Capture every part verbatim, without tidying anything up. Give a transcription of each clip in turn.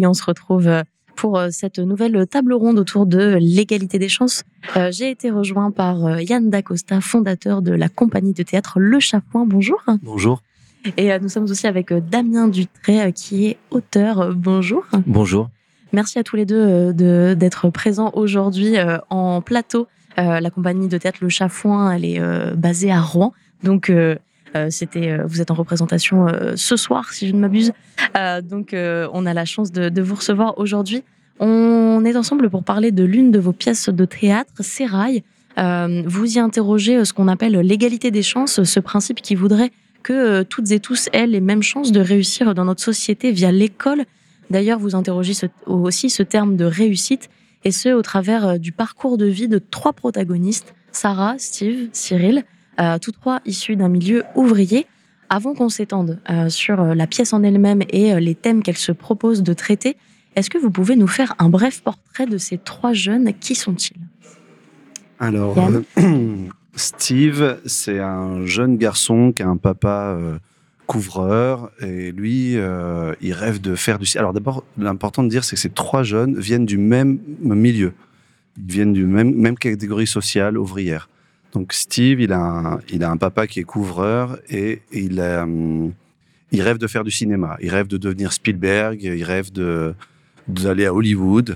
Oui, on se retrouve pour cette nouvelle table ronde autour de l'égalité des chances. Euh, j'ai été rejoint par Yann Dacosta, fondateur de la compagnie de théâtre Le Chafouin. Bonjour. Bonjour. Et euh, nous sommes aussi avec Damien Dutré, euh, qui est auteur. Bonjour. Bonjour. Merci à tous les deux euh, de, d'être présents aujourd'hui euh, en plateau. Euh, la compagnie de théâtre Le Chafouin, elle est euh, basée à Rouen. Donc, euh, euh, c'était, euh, vous êtes en représentation euh, ce soir, si je ne m'abuse. Euh, donc, euh, on a la chance de, de vous recevoir aujourd'hui. On est ensemble pour parler de l'une de vos pièces de théâtre, Sérail. Euh, vous y interrogez ce qu'on appelle l'égalité des chances, ce principe qui voudrait que euh, toutes et tous aient les mêmes chances de réussir dans notre société via l'école. D'ailleurs, vous interrogez ce, aussi ce terme de réussite, et ce, au travers du parcours de vie de trois protagonistes, Sarah, Steve, Cyril, euh, tous trois issus d'un milieu ouvrier. Avant qu'on s'étende euh, sur la pièce en elle-même et euh, les thèmes qu'elle se propose de traiter, est-ce que vous pouvez nous faire un bref portrait de ces trois jeunes? Qui sont-ils? Alors, euh, Steve, c'est un jeune garçon qui a un papa euh, couvreur, et lui, euh, il rêve de faire du... Alors d'abord, l'important de dire, c'est que ces trois jeunes viennent du même milieu. Ils viennent du même, même catégorie sociale, ouvrière. Donc Steve, il a un, il a un papa qui est couvreur, et il, a, hum, il rêve de faire du cinéma. Il rêve de devenir Spielberg, il rêve de, d'aller à Hollywood.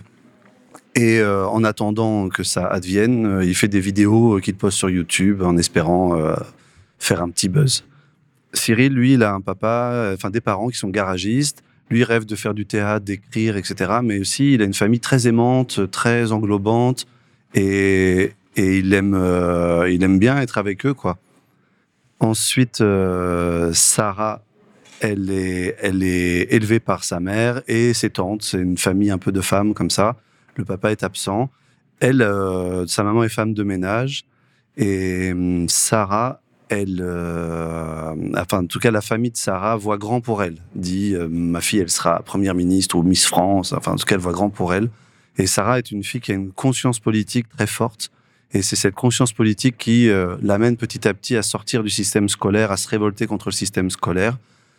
Et euh, en attendant que ça advienne, euh, il fait des vidéos euh, qu'il poste sur YouTube en espérant euh, faire un petit buzz. Cyril, lui, il a un papa, euh, enfin des parents qui sont garagistes. Lui, il rêve de faire du théâtre, d'écrire, et cetera. Mais aussi, il a une famille très aimante, très englobante, et, et il aime, euh, il aime bien être avec eux, quoi. Ensuite, euh, Sarah, elle est, elle est élevée par sa mère et ses tantes. C'est une famille un peu de femmes comme ça. Le papa est absent. Elle, euh, sa maman est femme de ménage. Et euh, Sarah, elle, euh, enfin, en tout cas, la famille de Sarah voit grand pour elle. Dit, euh, ma fille, elle sera première ministre ou Miss France. Enfin, en tout cas, elle voit grand pour elle. Et Sarah est une fille qui a une conscience politique très forte. Et c'est cette conscience politique qui euh, l'amène petit à petit à sortir du système scolaire, à se révolter contre le système scolaire.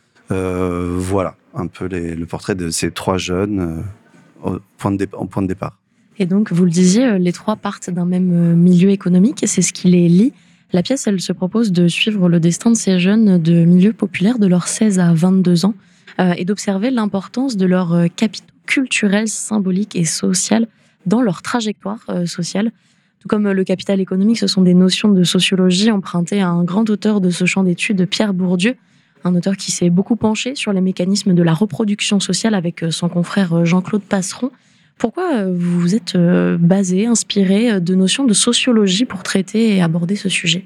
Euh, voilà, un peu les, le portrait de ces trois jeunes. Euh, Au point, de dé- au point de départ. Et donc, vous le disiez, les trois partent d'un même milieu économique, et c'est ce qui les lie. La pièce, elle se propose de suivre le destin de ces jeunes de milieux populaires de leurs seize à vingt-deux ans euh, et d'observer l'importance de leurs capitaux culturels, symboliques et sociaux dans leur trajectoire euh, sociale. Tout comme le capital économique, ce sont des notions de sociologie empruntées à un grand auteur de ce champ d'études, Pierre Bourdieu, un auteur qui s'est beaucoup penché sur les mécanismes de la reproduction sociale avec son confrère Jean-Claude Passeron. Pourquoi vous vous êtes basé, inspiré de notions de sociologie pour traiter et aborder ce sujet?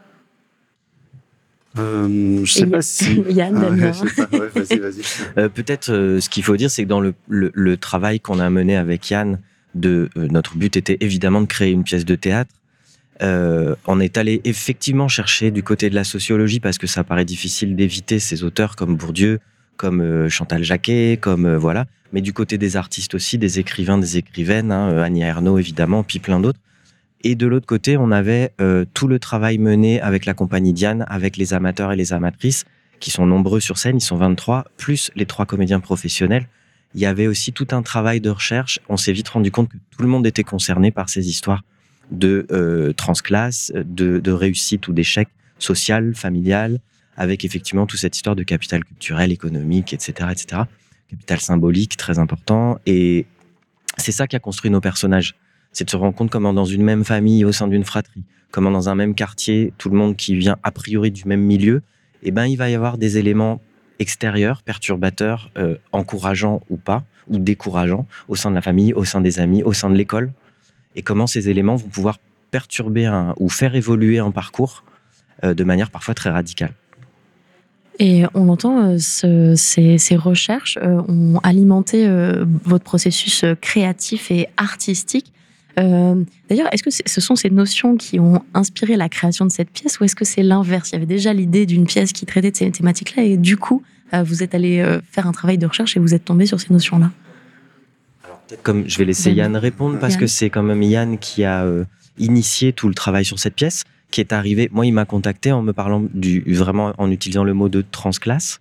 Euh, je sais et pas si... Yann, ah, Damien. ouais, je sais pas. Ouais, vas-y, vas-y. Euh, peut-être euh, ce qu'il faut dire, c'est que dans le, le, le travail qu'on a mené avec Yann, de, euh, notre but était évidemment de créer une pièce de théâtre. Euh, on est allé effectivement chercher du côté de la sociologie parce que ça paraît difficile d'éviter ces auteurs comme Bourdieu, comme euh, Chantal Jacquet, comme euh, voilà, mais du côté des artistes aussi, des écrivains, des écrivaines, hein, Annie Ernaux évidemment, puis plein d'autres. Et de l'autre côté, on avait euh, tout le travail mené avec la compagnie Diane, avec les amateurs et les amatrices, qui sont nombreux sur scène, ils sont vingt-trois, plus les trois comédiens professionnels. Il y avait aussi tout un travail de recherche. On s'est vite rendu compte que tout le monde était concerné par ces histoires de euh, transclasse, de, de réussite ou d'échec social, familial, avec effectivement toute cette histoire de capital culturel, économique, et cetera, et cetera. Capital symbolique, très important. Et c'est ça qui a construit nos personnages. C'est de se rendre compte comment dans une même famille, au sein d'une fratrie, comment dans un même quartier, tout le monde qui vient a priori du même milieu, eh ben, il va y avoir des éléments extérieurs, perturbateurs, euh, encourageants ou pas, ou décourageants, au sein de la famille, au sein des amis, au sein de l'école. Et comment ces éléments vont pouvoir perturber un, ou faire évoluer un parcours euh, de manière parfois très radicale. Et on entend euh, ce, ces, ces recherches euh, ont alimenté euh, votre processus créatif et artistique. Euh, d'ailleurs, est-ce que ce sont ces notions qui ont inspiré la création de cette pièce, ou est-ce que c'est l'inverse? Il y avait déjà l'idée d'une pièce qui traitait de ces thématiques-là, et du coup, euh, vous êtes allé euh, faire un travail de recherche et vous êtes tombé sur ces notions-là. Comme je vais laisser Yann répondre, parce Yann. que c'est quand même Yann qui a euh, initié tout le travail sur cette pièce, qui est arrivé. Moi, il m'a contacté en me parlant du, vraiment en utilisant le mot de transclasse,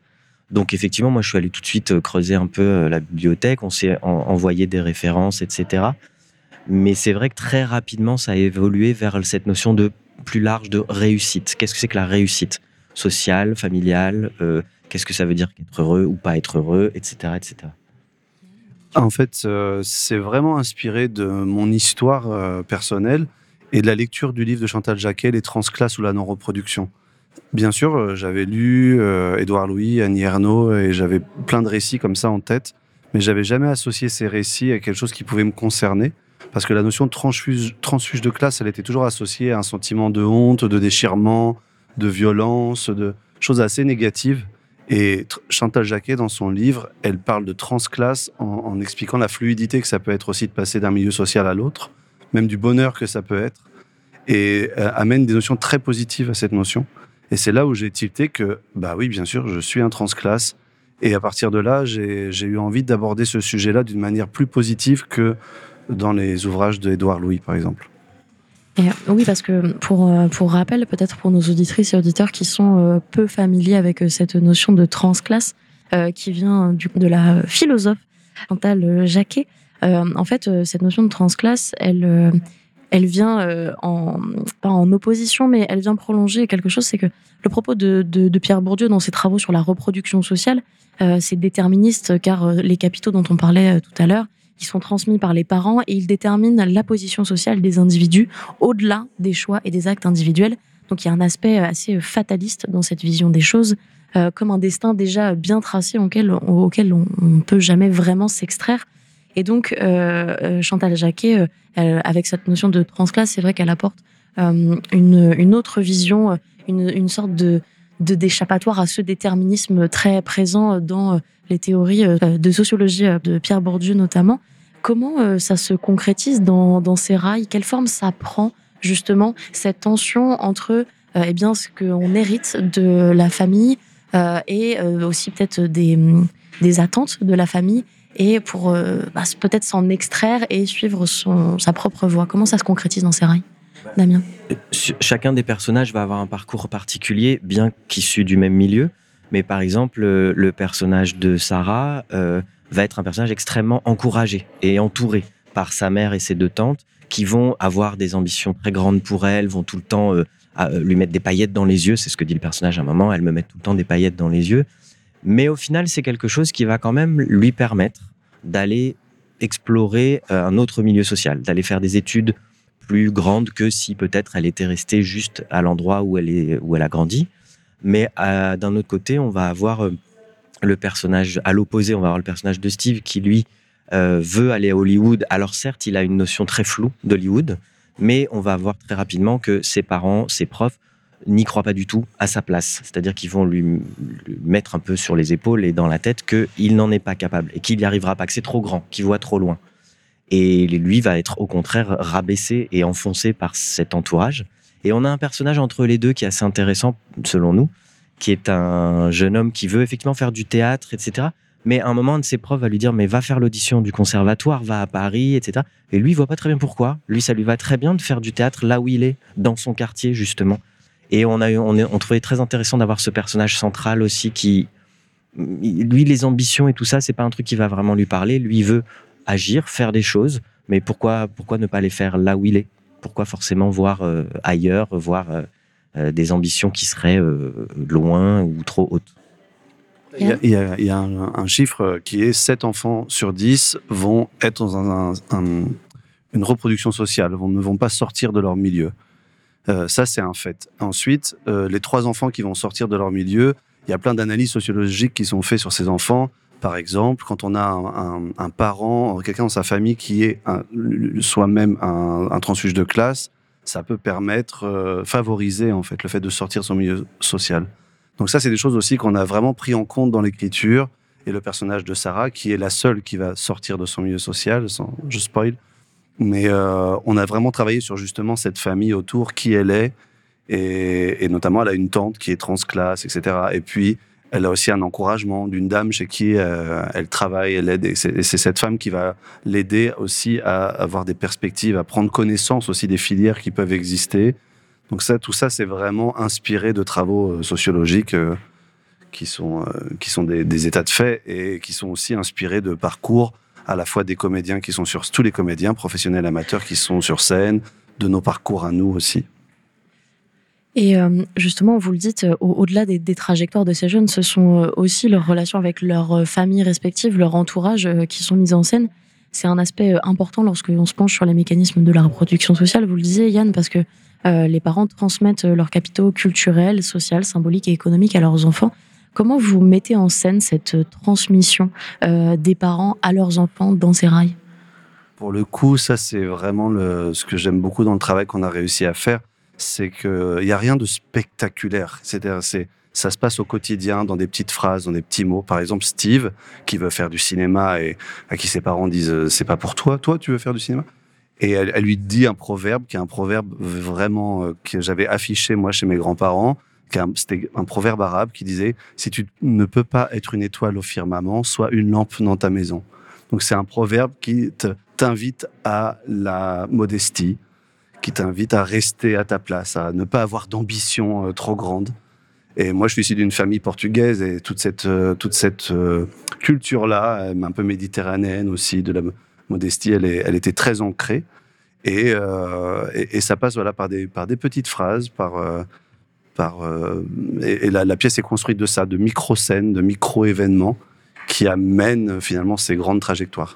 Donc effectivement, moi je suis allé tout de suite creuser un peu la bibliothèque, on s'est en, envoyé des références, et cetera. Mais c'est vrai que très rapidement, ça a évolué vers cette notion de plus large de réussite. Qu'est-ce que c'est que la réussite sociale, familiale, euh, qu'est-ce que ça veut dire qu'être heureux ou pas être heureux, et cetera, et cetera. En fait, euh, c'est vraiment inspiré de mon histoire euh, personnelle et de la lecture du livre de Chantal Jacquet, Les transclasses ou la non-reproduction. Bien sûr, euh, j'avais lu euh, Édouard Louis, Annie Ernaux, et j'avais plein de récits comme ça en tête, mais j'avais jamais associé ces récits à quelque chose qui pouvait me concerner, parce que la notion de transfuge, transfuge de classe, elle était toujours associée à un sentiment de honte, de déchirement, de violence, de choses assez négatives. Et Chantal Jacquet, dans son livre, elle parle de transclasse en, en expliquant la fluidité que ça peut être aussi de passer d'un milieu social à l'autre, même du bonheur que ça peut être, et euh, amène des notions très positives à cette notion. Et c'est là où j'ai tilté que, bah oui, bien sûr, je suis un transclasse. Et à partir de là, j'ai, j'ai eu envie d'aborder ce sujet-là d'une manière plus positive que dans les ouvrages d'Édouard Louis, par exemple. Et, oui, parce que pour, pour rappel, peut-être pour nos auditrices et auditeurs qui sont euh, peu familiers avec euh, cette notion de transclasse, euh, qui vient du, de la philosophe Chantal Jacquet, euh, en fait, euh, cette notion de transclasse, elle, euh, elle vient euh, en, pas en opposition, mais elle vient prolonger quelque chose, c'est que le propos de, de, de Pierre Bourdieu dans ses travaux sur la reproduction sociale, euh, c'est déterministe, car euh, les capitaux dont on parlait euh, tout à l'heure, qui sont transmis par les parents et ils déterminent la position sociale des individus au-delà des choix et des actes individuels. Donc il y a un aspect assez fataliste dans cette vision des choses, euh, comme un destin déjà bien tracé auquel, auquel on ne peut jamais vraiment s'extraire. Et donc euh, Chantal Jacquet, euh, avec cette notion de transclasse, c'est vrai qu'elle apporte euh, une, une autre vision, une, une sorte de, de d'échappatoire à ce déterminisme très présent dans les théories de sociologie de Pierre Bourdieu notamment. Comment ça se concrétise dans, dans ces rails ? Quelle forme ça prend, justement, cette tension entre euh, eh bien, ce qu'on hérite de la famille euh, et euh, aussi peut-être des, des attentes de la famille et pour euh, bah, peut-être s'en extraire et suivre son, sa propre voie ? Comment ça se concrétise dans ces rails ? Damien ? Chacun des personnages va avoir un parcours particulier, bien qu'issu du même milieu. Mais par exemple, le personnage de Sarah euh, va être un personnage extrêmement encouragé et entouré par sa mère et ses deux tantes qui vont avoir des ambitions très grandes pour elle, vont tout le temps euh, à, euh, lui mettre des paillettes dans les yeux. C'est ce que dit le personnage à un moment, elle me met tout le temps des paillettes dans les yeux. Mais au final, c'est quelque chose qui va quand même lui permettre d'aller explorer euh, un autre milieu social, d'aller faire des études plus grandes que si peut-être elle était restée juste à l'endroit où elle, est, où elle a grandi. Mais euh, d'un autre côté, on va avoir euh, le personnage, à l'opposé, on va avoir le personnage de Steve qui, lui, euh, veut aller à Hollywood. Alors certes, il a une notion très floue d'Hollywood, mais on va voir très rapidement que ses parents, ses profs, n'y croient pas du tout à sa place. C'est-à-dire qu'ils vont lui, lui mettre un peu sur les épaules et dans la tête qu'il n'en est pas capable et qu'il n'y arrivera pas, que c'est trop grand, qu'il voit trop loin. Et lui va être au contraire rabaissé et enfoncé par cet entourage. Et on a un personnage entre les deux qui est assez intéressant, selon nous, qui est un jeune homme qui veut effectivement faire du théâtre, et cetera. Mais à un moment, un de ses profs va lui dire « mais va faire l'audition du conservatoire, va à Paris, et cetera » Et lui, il voit pas très bien pourquoi. Lui, ça lui va très bien de faire du théâtre là où il est, dans son quartier, justement. Et on, a, on, est, on trouvait très intéressant d'avoir ce personnage central aussi qui... Lui, les ambitions et tout ça, c'est pas un truc qui va vraiment lui parler. Lui, il veut agir, faire des choses, mais pourquoi, pourquoi ne pas les faire là où il est ? Pourquoi forcément voir euh, ailleurs, voir euh, euh, des ambitions qui seraient euh, loin ou trop hautes ? Il y a, il y a, il y a un, un chiffre qui est sept enfants sur dix vont être dans un, un, un, une reproduction sociale, vont, ne vont pas sortir de leur milieu. Euh, ça, c'est un fait. Ensuite, euh, les trois enfants qui vont sortir de leur milieu, il y a plein d'analyses sociologiques qui sont faites sur ces enfants. Par exemple, quand on a un, un, un parent, quelqu'un dans sa famille qui est un, soi-même un, un transfuge de classe, ça peut permettre, euh, favoriser en fait le fait de sortir de son milieu social. Donc ça, c'est des choses aussi qu'on a vraiment pris en compte dans l'écriture. Et le personnage de Sarah, qui est la seule qui va sortir de son milieu social, sans, je spoil, mais euh, on a vraiment travaillé sur justement cette famille autour, qui elle est, et, et notamment elle a une tante qui est transclasse, et cetera. Et puis elle a aussi un encouragement d'une dame chez qui euh, elle travaille, elle aide, et c'est, et c'est cette femme qui va l'aider aussi à avoir des perspectives, à prendre connaissance aussi des filières qui peuvent exister. Donc ça, tout ça, c'est vraiment inspiré de travaux sociologiques euh, qui sont, euh, qui sont des, des états de fait et qui sont aussi inspirés de parcours à la fois des comédiens qui sont sur tous les comédiens, professionnels, amateurs qui sont sur scène, de nos parcours à nous aussi. Et euh, justement, vous le dites, au- au-delà des, des trajectoires de ces jeunes, ce sont euh, aussi leurs relations avec leurs familles respectives, leur entourage euh, qui sont mises en scène. C'est un aspect euh, important lorsque l'on se penche sur les mécanismes de la reproduction sociale, vous le disiez Yann, parce que euh, les parents transmettent leurs capitaux culturels, sociaux, symboliques et économiques à leurs enfants. Comment vous mettez en scène cette transmission euh, des parents à leurs enfants dans ces rails ? Pour le coup, ça c'est vraiment le, ce que j'aime beaucoup dans le travail qu'on a réussi à faire, c'est qu'il n'y a rien de spectaculaire. C'est-à-dire, c'est, ça se passe au quotidien, dans des petites phrases, dans des petits mots. Par exemple, Steve, qui veut faire du cinéma et à qui ses parents disent « c'est pas pour toi, toi tu veux faire du cinéma ?» Et elle, elle lui dit un proverbe, qui est un proverbe vraiment euh, que j'avais affiché moi chez mes grands-parents. Qui est un- C'était un proverbe arabe qui disait « si tu ne peux pas être une étoile au firmament, sois une lampe dans ta maison ». Donc c'est un proverbe qui te, t'invite à la modestie, qui t'invite à rester à ta place, à ne pas avoir d'ambition euh, trop grande. Et moi, je suis issu d'une famille portugaise et toute cette, euh, toute cette euh, culture-là, euh, un peu méditerranéenne aussi, de la modestie, elle, est, elle était très ancrée. Et, euh, et, et ça passe voilà, par, des, par des petites phrases, par... Euh, par euh, et et la, la pièce est construite de ça, de micro-scènes, de micro-événements qui amènent finalement ces grandes trajectoires.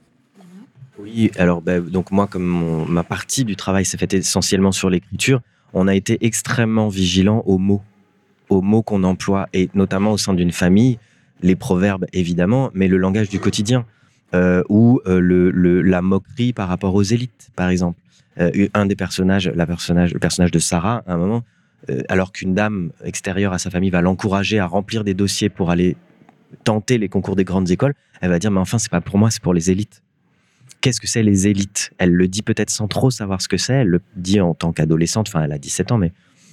Oui, alors bah, donc moi, comme mon- ma partie du travail s'est faite essentiellement sur l'écriture, on a été extrêmement vigilant aux mots, aux mots qu'on emploie, et notamment au sein d'une famille, les proverbes évidemment, mais le langage du quotidien, euh, ou euh, le, le- la moquerie par rapport aux élites, par exemple. Euh, un des personnages, la personnage, le personnage de Sarah, à un moment, euh, alors qu'une dame extérieure à sa famille va l'encourager à remplir des dossiers pour aller tenter les concours des grandes écoles, elle va dire mais enfin c'est pas pour moi, c'est pour les élites. Qu'est-ce que c'est les élites? Elle le dit peut-être sans trop savoir ce que c'est, elle le dit en tant qu'adolescente, enfin elle a dix-sept ans, mais...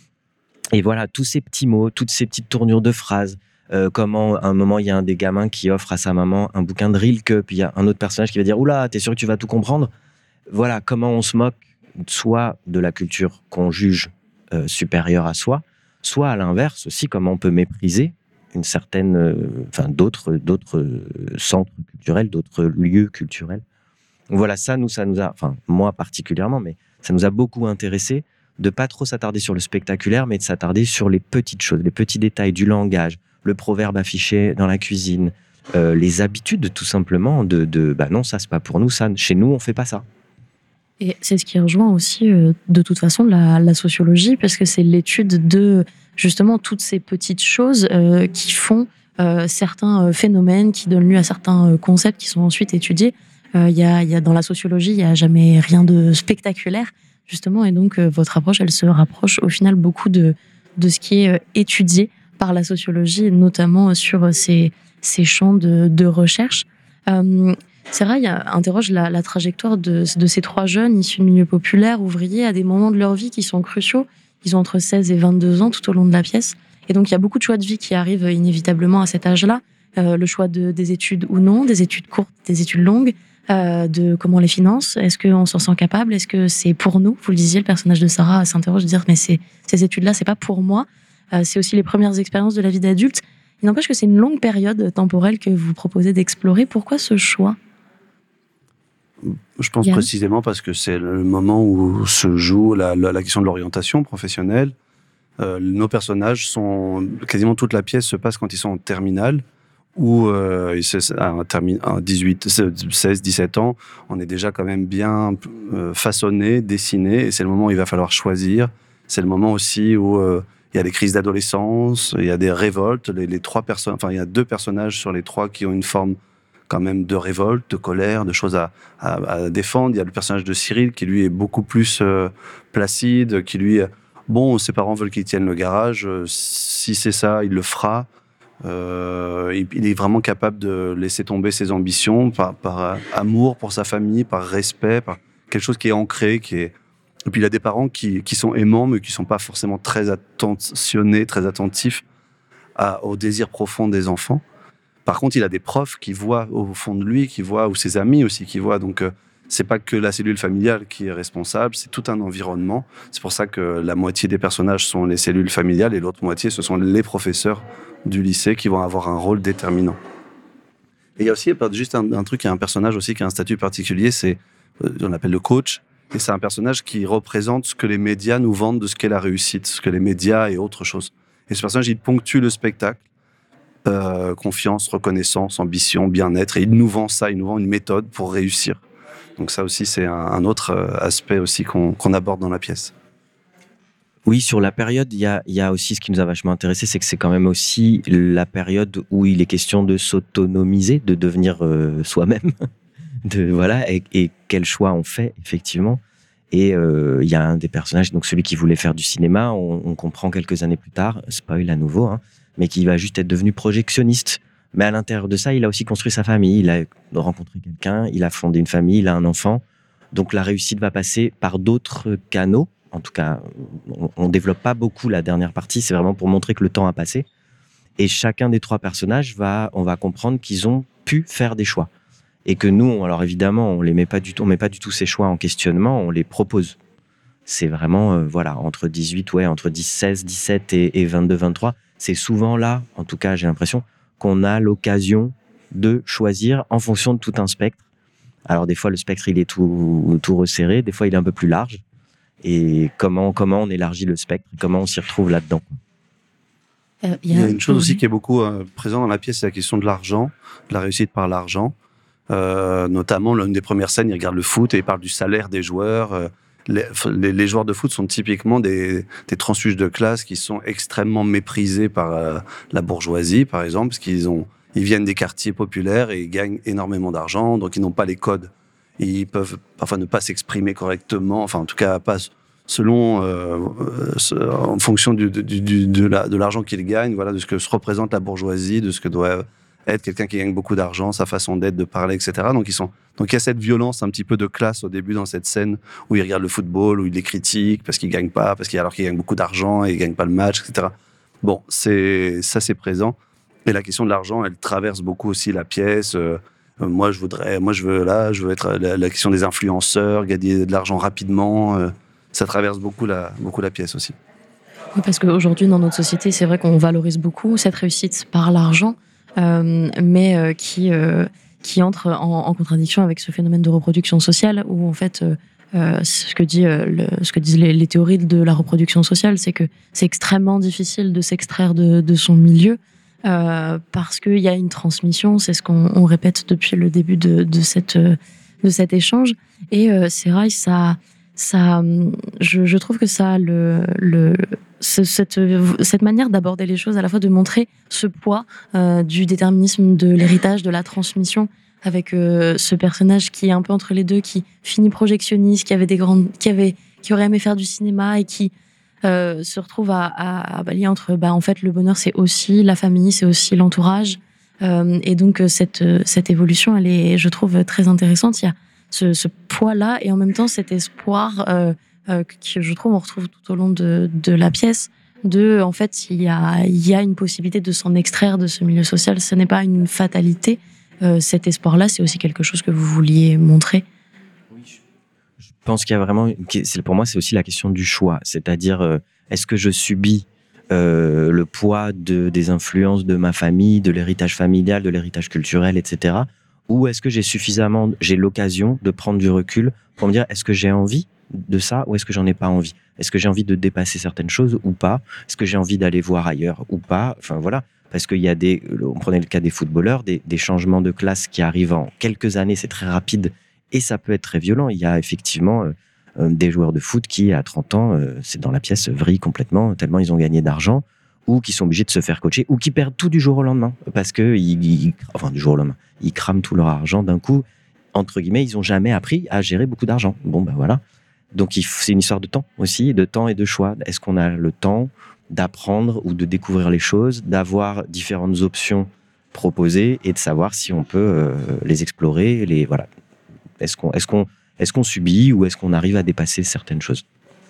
Et voilà, tous ces petits mots, toutes ces petites tournures de phrases, euh, comment à un moment il y a un des gamins qui offre à sa maman un bouquin de Rilke, puis il y a un autre personnage qui va dire « Oula, t'es sûr que tu vas tout comprendre ?» Voilà, comment on se moque soit de la culture qu'on juge euh, supérieure à soi, soit à l'inverse aussi, comment on peut mépriser une certaine, euh, enfin d'autres, d'autres euh, centres culturels, d'autres lieux culturels. Donc voilà, ça, nous, ça nous a, enfin, moi particulièrement, mais ça nous a beaucoup intéressé de pas trop s'attarder sur le spectaculaire, mais de s'attarder sur les petites choses, les petits détails du langage, le proverbe affiché dans la cuisine, euh, les habitudes, tout simplement, de, de, bah non, ça, c'est pas pour nous, ça, chez nous, on fait pas ça. Et c'est ce qui rejoint aussi, euh, de toute façon, la, la sociologie, parce que c'est l'étude de, justement, toutes ces petites choses euh, qui font euh, certains euh, phénomènes, qui donnent lieu à certains euh, concepts qui sont ensuite étudiés. Euh, y a, y a, dans la sociologie, il n'y a jamais rien de spectaculaire, justement, et donc euh, votre approche, elle se rapproche au final beaucoup de, de ce qui est euh, étudié par la sociologie, notamment sur ces, ces champs de, de recherche. Euh, Sarah interroge la, la trajectoire de, de ces trois jeunes issus de milieux populaires, ouvriers, à des moments de leur vie qui sont cruciaux. Ils ont entre seize et vingt-deux ans tout au long de la pièce. Et donc, il y a beaucoup de choix de vie qui arrivent inévitablement à cet âge-là. Euh, le choix de, des études ou non, des études courtes, des études longues, euh, de comment on les finance. Est-ce qu'on s'en sent capable? Est-ce que c'est pour nous? Vous le disiez, le personnage de Sarah s'interroge de dire, mais c'est, ces études-là, c'est pas pour moi. Euh, c'est aussi les premières expériences de la vie d'adulte. Il n'empêche que c'est une longue période temporelle que vous proposez d'explorer. Pourquoi ce choix? Je pense Yann. précisément parce que c'est le moment où se joue la, la, la question de l'orientation professionnelle. Euh, nos personnages sont... Quasiment toute la pièce se passe quand ils sont en terminale, où euh, à dix-huit, seize, dix-sept ans, on est déjà quand même bien euh, façonné, dessiné, et c'est le moment où il va falloir choisir. C'est le moment aussi où euh, il y a des crises d'adolescence, il y a des révoltes. Les, les trois personnes, enfin, il y a deux personnages sur les trois qui ont une forme quand même de révolte, de colère, de choses à, à, à défendre. Il y a le personnage de Cyril qui, lui, est beaucoup plus euh, placide, qui, lui, bon, ses parents veulent qu'il tienne le garage. Euh, si c'est ça, il le fera. Euh, il, il est vraiment capable de laisser tomber ses ambitions par, par euh, amour pour sa famille, par respect, par quelque chose qui est ancré, qui est... Et puis il a des parents qui, qui sont aimants, mais qui ne sont pas forcément très attentionnés, très attentifs à, au désir profond des enfants. Par contre, il a des profs qui voient au fond de lui, qui voient, ou ses amis aussi qui voient. Donc, euh, c'est pas que la cellule familiale qui est responsable, c'est tout un environnement. C'est pour ça que la moitié des personnages sont les cellules familiales et l'autre moitié, ce sont les professeurs du lycée qui vont avoir un rôle déterminant. Et il y a aussi juste un, un truc, il y a un personnage aussi qui a un statut particulier, c'est, on l'appelle le coach, et c'est un personnage qui représente ce que les médias nous vendent de ce qu'est la réussite, ce que les médias et autre chose. Et ce personnage, il ponctue le spectacle, euh, confiance, reconnaissance, ambition, bien-être, et il nous vend ça, il nous vend une méthode pour réussir. Donc ça aussi, c'est un, un autre aspect aussi qu'on, qu'on aborde dans la pièce. Oui, sur la période, il y a, il y a aussi ce qui nous a vachement intéressé, c'est que c'est quand même aussi la période où il est question de s'autonomiser, de devenir euh, soi-même, de voilà, et, et quel choix on fait effectivement. Et euh, il y a un des personnages, donc celui qui voulait faire du cinéma, on, on comprend quelques années plus tard, spoil à nouveau, hein, mais qui va juste être devenu projectionniste. Mais à l'intérieur de ça, il a aussi construit sa famille, il a rencontré quelqu'un, il a fondé une famille, il a un enfant. Donc la réussite va passer par d'autres canaux. En tout cas, on ne développe pas beaucoup la dernière partie, c'est vraiment pour montrer que le temps a passé. Et chacun des trois personnages, va, on va comprendre qu'ils ont pu faire des choix. Et que nous, alors évidemment, on ne met pas du tout, on met pas du tout ces choix en questionnement, on les propose. C'est vraiment, euh, voilà, entre dix-huit, ouais, entre dix, seize, dix-sept et, et vingt-deux, vingt-trois. C'est souvent là, en tout cas, j'ai l'impression, qu'on a l'occasion de choisir en fonction de tout un spectre. Alors des fois, le spectre, il est tout, tout resserré, des fois, il est un peu plus large. Et comment, comment on élargit le spectre, comment on s'y retrouve là-dedans. Euh, il, y a... il y a une chose aussi qui est beaucoup euh, présente dans la pièce, c'est la question de l'argent, de la réussite par l'argent. Euh, notamment, l'une des premières scènes, il regarde le foot et il parle du salaire des joueurs. Euh, les, les, les joueurs de foot sont typiquement des, des transfuges de classe qui sont extrêmement méprisés par euh, la bourgeoisie, par exemple, parce qu'ils ont, ils viennent des quartiers populaires et ils gagnent énormément d'argent, donc ils n'ont pas les codes. Ils peuvent parfois ne pas s'exprimer correctement, enfin en tout cas pas selon, euh, euh, en fonction du, du, du, de, la, de l'argent qu'ils gagnent, voilà, de ce que se représente la bourgeoisie, de ce que doit être quelqu'un qui gagne beaucoup d'argent, sa façon d'être, de parler, et cetera. Donc ils sont, donc il y a cette violence un petit peu de classe au début dans cette scène où ils regardent le football, où ils les critiquent parce qu'ils gagnent pas, parce qu'ils alors qu'ils gagnent beaucoup d'argent et ils gagnent pas le match, et cetera. Bon, c'est ça, c'est présent. Et la question de l'argent, elle traverse beaucoup aussi la pièce. Euh, moi, je voudrais, moi, je veux là, je veux être la, la question des influenceurs, gagner de l'argent rapidement. Euh, ça traverse beaucoup la, beaucoup la pièce aussi. Oui, parce qu'aujourd'hui, dans notre société, c'est vrai qu'on valorise beaucoup cette réussite par l'argent. Euh, mais euh, qui, euh, qui entre en, en contradiction avec ce phénomène de reproduction sociale où en fait euh, euh, ce que dit euh, le, ce que disent les, les théories de la reproduction sociale, c'est que c'est extrêmement difficile de s'extraire de, de son milieu euh, parce qu'il y a une transmission, c'est ce qu'on on répète depuis le début de, de, cette, de cet échange. Et euh, c'est vrai, ça, ça, je, je trouve que ça le, le Cette, cette manière d'aborder les choses, à la fois de montrer ce poids euh, du déterminisme, de l'héritage, de la transmission, avec euh, ce personnage qui est un peu entre les deux, qui finit projectionniste, qui avait des grandes, qui avait, qui aurait aimé faire du cinéma et qui euh, se retrouve à, à, à balayer entre, bah en fait, le bonheur c'est aussi la famille, c'est aussi l'entourage, euh, et donc cette cette évolution, elle est, je trouve, très intéressante. Il y a ce, ce poids-là et en même temps cet espoir. Euh, Euh, que je trouve on retrouve tout au long de, de la pièce, de en fait il y a, il y a une possibilité de s'en extraire de ce milieu social, ce n'est pas une fatalité, euh, cet espoir-là c'est aussi quelque chose que vous vouliez montrer. Oui, je pense qu'il y a vraiment, pour moi c'est aussi la question du choix, c'est-à-dire euh, est-ce que je subis euh, le poids de, des influences de ma famille, de l'héritage familial, de l'héritage culturel, et cetera, ou est-ce que j'ai suffisamment, j'ai l'occasion de prendre du recul pour me dire est-ce que j'ai envie de ça ou est-ce que j'en ai pas envie? Est-ce que j'ai envie de dépasser certaines choses ou pas? Est-ce que j'ai envie d'aller voir ailleurs ou pas? Enfin voilà, parce qu'il y a des, on prenait le cas des footballeurs, des, des changements de classe qui arrivent en quelques années, c'est très rapide et ça peut être très violent. Il y a effectivement euh, des joueurs de foot qui à trente ans, euh, c'est dans la pièce, vrillent complètement tellement ils ont gagné d'argent, ou qui sont obligés de se faire coacher, ou qui perdent tout du jour au lendemain parce que ils, ils, enfin du jour au lendemain, ils crament tout leur argent d'un coup. Entre guillemets, ils ont jamais appris à gérer beaucoup d'argent. Bon ben voilà. Donc, c'est une histoire de temps aussi, de temps et de choix. Est-ce qu'on a le temps d'apprendre ou de découvrir les choses, d'avoir différentes options proposées et de savoir si on peut euh, les explorer, les voilà. Est-ce qu'on, est-ce qu'on, est-ce qu'on subit ou est-ce qu'on arrive à dépasser certaines choses?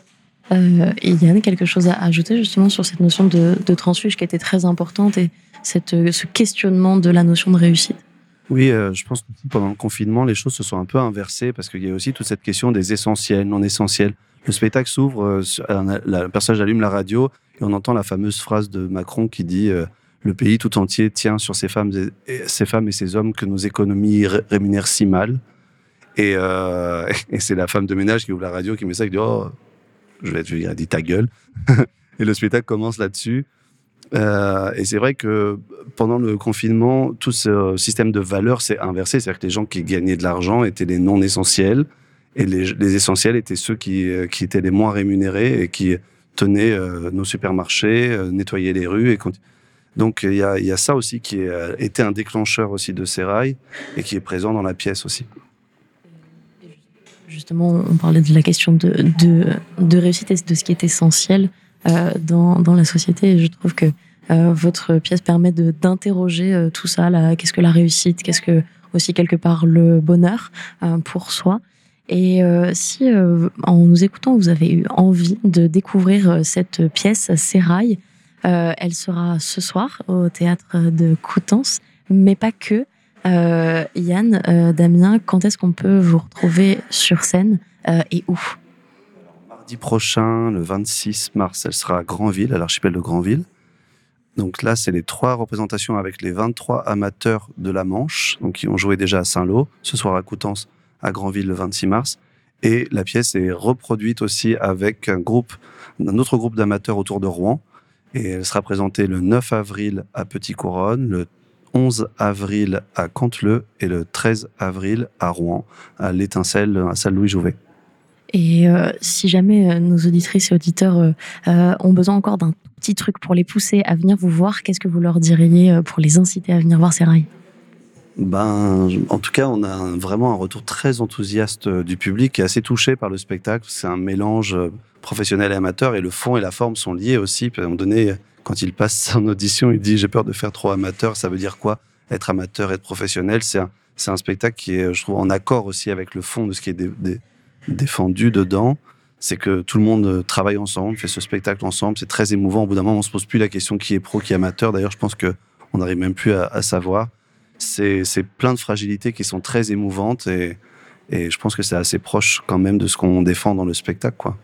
Euh, et Yann, quelque chose à ajouter justement sur cette notion de, de transfuge qui était très importante et cette, ce questionnement de la notion de réussite? Oui, euh, je pense que pendant le confinement, les choses se sont un peu inversées parce qu'il y a aussi toute cette question des essentiels, non essentiels. Le spectacle s'ouvre, euh, le personnage allume la radio et on entend la fameuse phrase de Macron qui dit euh, « Le pays tout entier tient sur ces femmes et, et, ces femmes et ces hommes que nos économies ré- rémunèrent si mal ». Et, euh, et c'est la femme de ménage qui ouvre la radio qui met ça et qui dit « Oh, je vais te dire, dis ta gueule ». Et le spectacle commence là-dessus. Euh, et c'est vrai que pendant le confinement, tout ce système de valeurs s'est inversé. C'est-à-dire que les gens qui gagnaient de l'argent étaient les non essentiels et les, les essentiels étaient ceux qui, qui étaient les moins rémunérés et qui tenaient euh, nos supermarchés, euh, nettoyaient les rues. Et quand... Donc il y a, y a ça aussi qui a été un déclencheur aussi de Sérail et qui est présent dans la pièce aussi. Justement, on parlait de la question de, de, de réussite et de ce qui est essentiel euh, dans, dans la société. Et je trouve que euh, votre pièce permet de, d'interroger euh, tout ça. Là, qu'est-ce que la réussite ? Qu'est-ce que, aussi, quelque part, le bonheur euh, pour soi ? Et euh, si, euh, en nous écoutant, vous avez eu envie de découvrir cette pièce, Sérail, euh, elle sera ce soir au théâtre de Coutances, mais pas que. Euh, Yann, euh, Damien, quand est-ce qu'on peut vous retrouver sur scène euh, et où ? Mardi prochain, le vingt-six mars, elle sera à Granville, à l'archipel de Granville. Donc là, c'est les trois représentations avec les vingt-trois amateurs de la Manche, donc qui ont joué déjà à Saint-Lô, ce soir à Coutances, à Granville le vingt-six mars. Et la pièce est reproduite aussi avec un groupe, un autre groupe d'amateurs autour de Rouen. Et elle sera présentée le neuf avril à Petit-Couronne, le onze avril à Canteleu et le treize avril à Rouen, à l'Étincelle, à salle Louis Jouvet. Et euh, si jamais euh, nos auditrices et auditeurs euh, euh, ont besoin encore d'un petit truc pour les pousser à venir vous voir, qu'est-ce que vous leur diriez euh, pour les inciter à venir voir Sérail ? Ben, en tout cas, on a un, vraiment un retour très enthousiaste du public qui est assez touché par le spectacle. C'est un mélange professionnel et amateur et le fond et la forme sont liés aussi. Puis à un moment donné, quand il passe son audition, il dit « j'ai peur de faire trop amateur ». Ça veut dire quoi ? Être amateur, être professionnel, c'est un, c'est un spectacle qui est, je trouve, en accord aussi avec le fond de ce qui est dé, dé, défendu dedans. C'est que tout le monde travaille ensemble, fait ce spectacle ensemble. C'est très émouvant. Au bout d'un moment, on se pose plus la question qui est pro, qui est amateur. D'ailleurs, je pense que on n'arrive même plus à, à savoir. C'est, c'est plein de fragilités qui sont très émouvantes et, et je pense que c'est assez proche quand même de ce qu'on défend dans le spectacle, quoi.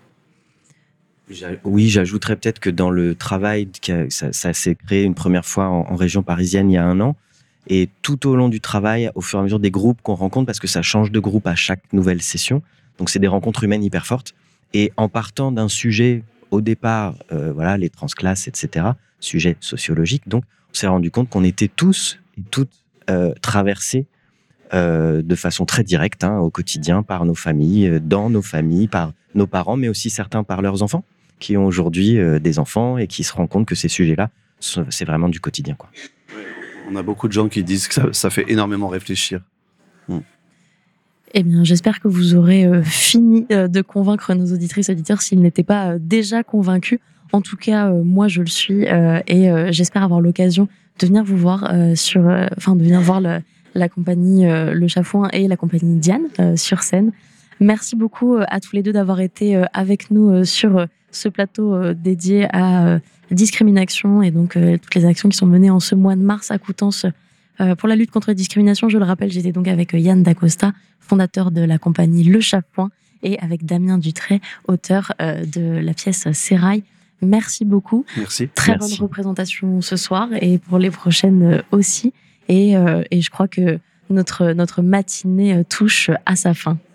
Oui, j'ajouterais peut-être que dans le travail, ça, ça s'est créé une première fois en, en région parisienne il y a un an. Et tout au long du travail, au fur et à mesure des groupes qu'on rencontre, parce que ça change de groupe à chaque nouvelle session, donc c'est des rencontres humaines hyper fortes. Et en partant d'un sujet, au départ, euh, voilà, les transclasses, et cetera, sujet sociologique, donc on s'est rendu compte qu'on était tous et toutes euh, traversés euh, de façon très directe hein, au quotidien par nos familles, dans nos familles, par nos parents, mais aussi certains par leurs enfants, qui ont aujourd'hui euh, des enfants et qui se rendent compte que ces sujets-là, c'est vraiment du quotidien, quoi. On a beaucoup de gens qui disent que ça, ça fait énormément réfléchir. Mm. Eh bien, j'espère que vous aurez euh, fini euh, de convaincre nos auditrices et auditeurs s'ils n'étaient pas euh, déjà convaincus. En tout cas, euh, moi, je le suis euh, et euh, j'espère avoir l'occasion de venir vous voir euh, sur, enfin, euh, de venir voir le, la compagnie euh, Le Chafouin et la compagnie Diane euh, sur scène. Merci beaucoup euh, à tous les deux d'avoir été euh, avec nous euh, sur euh, ce plateau euh, dédié à euh, discrimination et donc euh, toutes les actions qui sont menées en ce mois de mars à Coutances euh, pour la lutte contre la discrimination. Je le rappelle, j'étais donc avec euh, Yann Dacosta, fondateur de la compagnie Le Chafouin, et avec Damien Dutray, auteur euh, de la pièce Sérail. Merci beaucoup. Merci. Très Merci. bonne représentation ce soir et pour les prochaines euh, aussi. Et, euh, et je crois que notre, notre matinée euh, touche à sa fin.